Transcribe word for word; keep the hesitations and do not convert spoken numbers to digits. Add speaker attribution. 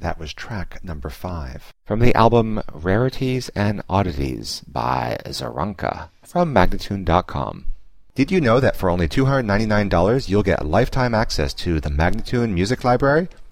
Speaker 1: That was track number five. From the album Rarities and Oddities by Zaranka from Magnatune dot com. Did you know that for only two hundred ninety-nine dollars you'll get lifetime access to the Magnatune Music Library?